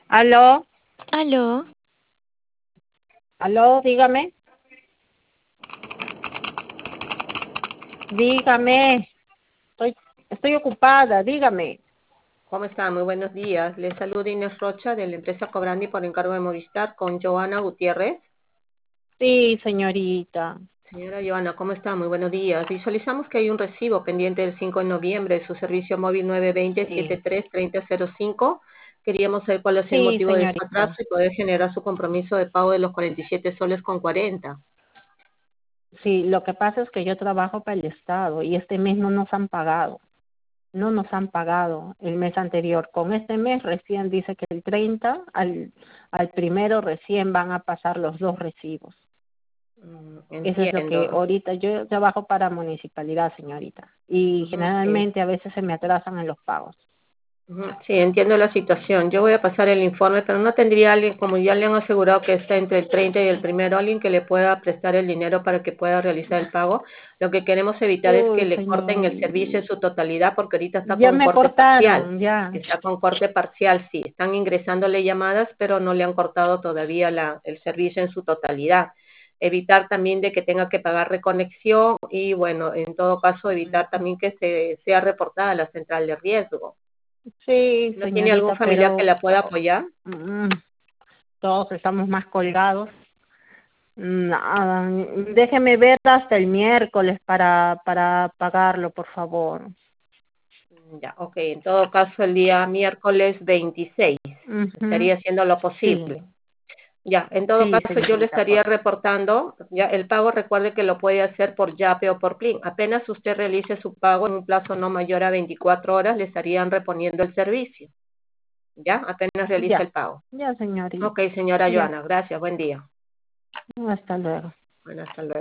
Aló, Aló, aló, dígame, dígame, estoy ocupada, dígame. ¿Cómo está? Muy buenos días. Le saluda Inés Rocha de la empresa Cobrandi por encargo de Movistar con Joana Gutiérrez. Sí, señorita. Señora Joana, ¿cómo está? Muy buenos días. Visualizamos que hay un recibo pendiente del 5 de noviembre de su servicio móvil Sí, 920-73-3005. Queríamos saber cuál es el sí, motivo de este atraso señorita. y poder generar su compromiso de pago de los 47 soles con 40. Sí, lo que pasa es que yo trabajo para el Estado y este mes no nos han pagado. No nos han pagado el mes anterior. Con este mes recién dice que el 30 al primero recién van a pasar los dos recibos. Eso es lo que Entiendo. ahorita yo trabajo para municipalidad, señorita. Y Ujú, sí. generalmente a veces se me atrasan en los pagos. Ujú, sí, entiendo la situación. Yo voy a pasar el informe, pero no tendría alguien, como ya le han asegurado que está entre el 30 y el primero, alguien que le pueda prestar el dinero para que pueda realizar el pago. Lo que queremos evitar es que Uy, le corten el señor, servicio en su totalidad, porque ahorita está ya con me corte parcial. cortaron, ya. Está con corte parcial, sí. Están ingresándole llamadas, pero no le han cortado todavía el servicio en su totalidad. Evitar también de que tenga que pagar reconexión y, bueno, en todo caso, evitar también que sea reportada a la central de riesgo. Sí, ¿No tiene algún señorita, familiar que pero la pueda apoyar? mm, todos estamos más colgados. Nada, déjeme ver hasta el miércoles para pagarlo, por favor. Ya, ok. En todo caso, el día miércoles 26 Ujú, estaría haciendo lo sí, posible. Ya, en todo sí, caso, yo le señorita, estaría reportando, ya el pago recuerde que lo puede hacer por Yape o por Plin. Apenas usted realice su pago en un plazo no mayor a 24 horas, le estarían reponiendo el servicio. Ya, apenas realice el ya, pago. ya, señorita, Ok, señora ya, Joana, gracias, buen día. hasta luego. Bueno, hasta luego.